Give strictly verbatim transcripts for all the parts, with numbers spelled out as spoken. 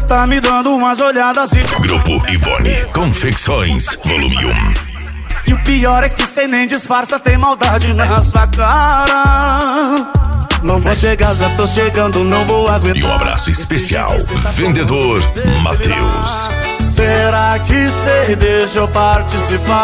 tá me dando umas olhadas e... Grupo Ivone Confecções, volume um. E o pior é que cê nem disfarça, tem maldade na sua cara. Não vou chegar, já tô chegando, não vou aguentar. E um abraço especial, vendedor Matheus. Será que cê deixa eu participar?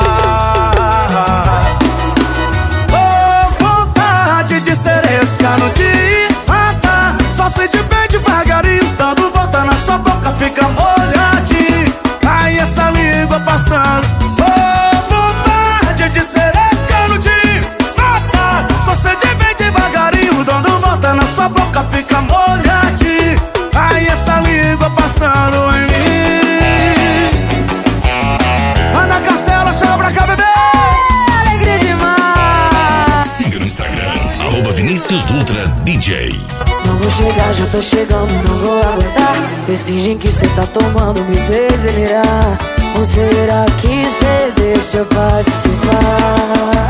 Oh, vontade de ser escano de matar. Só sei de bem devagarinho, dando volta na sua boca, fica molhadinho. Aí essa língua passando. Oh, vontade de ser escano de matar. Só sei de bem devagarinho, dando volta na sua boca, fica molhadinho. Aí essa língua passando em mim. Ana Castela, chama pra cá, bebê. Alegria demais. Siga no Instagram, arroba Vinícius Dutra D J. Não vou chegar, já tô chegando, não vou aguentar. Esse gin que cê tá tomando me fez delirar. Ou será que cê deixa eu participar?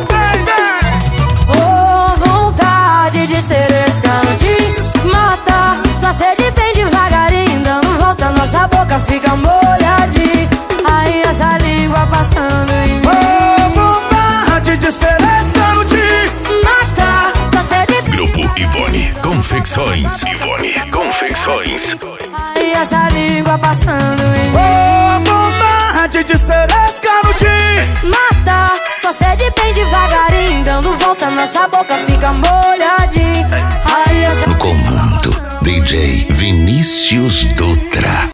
Oh, vontade de ser escano de matar. Só sede bem devagarinho, dando volta, nossa boca fica molhadinha. Aí essa língua passando em mim. Oh, vontade de ser escano de matar. Só sede bem Grupo Ivone Confecções, Ivone Confecções. aí essa língua passando em mim. Oh, vontade de ser escano de Matar, só sede bem devagarinho, dando volta, nossa boca fica molhadinha. Aí essa No comando, D J Vinícius Dutra.